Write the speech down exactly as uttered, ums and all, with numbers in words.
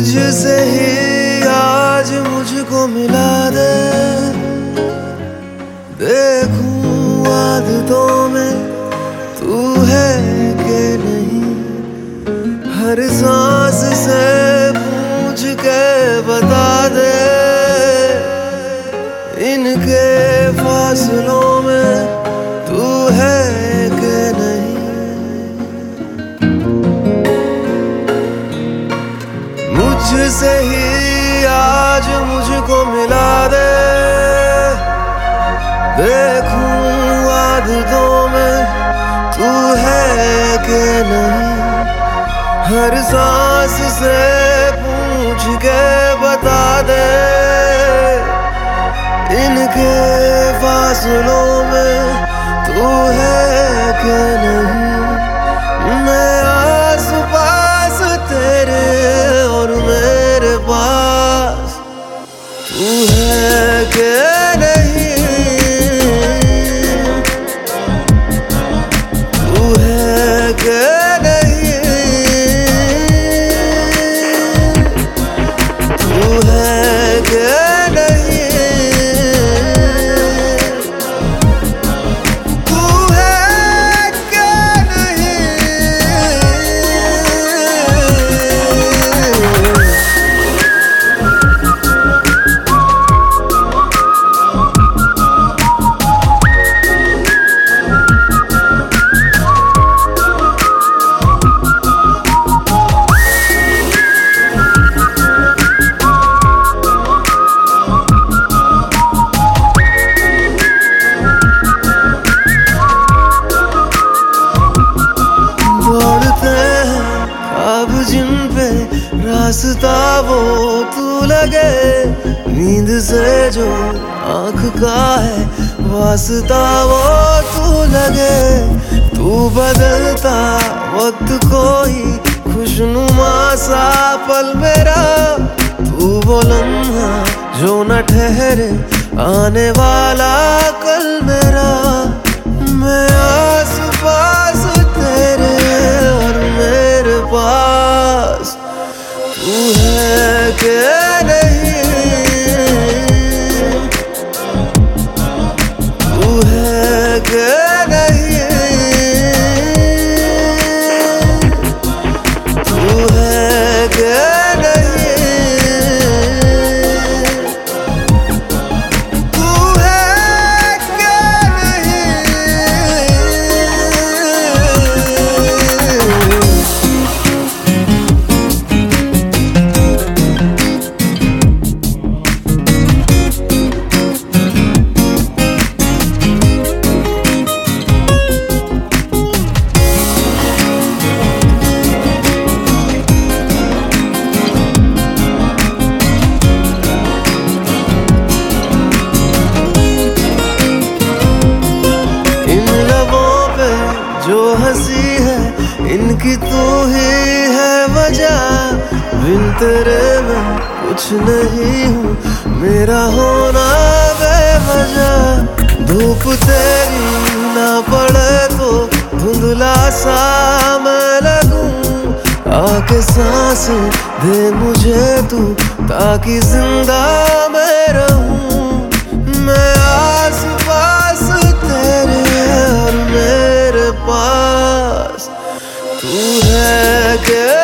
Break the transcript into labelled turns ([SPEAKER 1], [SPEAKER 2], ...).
[SPEAKER 1] मुझसे ही आज मुझको मिला दे, देखूं आदतों में तू है कि नहीं। हर सांस से पूछ के बता दे, इनके फासलों में तू है कि नहीं। मुझसे ही आज मुझको मिला दे, देखूं आदतों में तू है कि नहीं। हर सांस से पूछ के बता दे, इनके फासलों में तू है कि नहीं। मैं आस पास तेरे और मेरे पास तू है कि नहीं। तू है कि नहीं। तू है कि नहीं। अब जिन पे रास्ता वो तू लगे, नींद से जो आँख का है वास्ता वो तू लगे। तू बदलता वक्त कोई खुशनुमा सा पल मेरा, तू वो लम्हा जो न ठहरे आने वाला कल मेरा। मैं आस पास तेरे और मेरे पास तू है कि नहीं। तू है कि नहीं। तू है कि नहीं। जो हंसी है इनकी तू ही है वजह, बिन तेरे मैं कुछ नहीं हूँ, मेरा होना बेवजह। धूप तेरी ना पड़े तो धुंधला सा मैं लगूं, आके सांस दे मुझे तू ताकि जिंदा मैं रहूं। मैं आस पास तेरे और मेरे पास तू है कि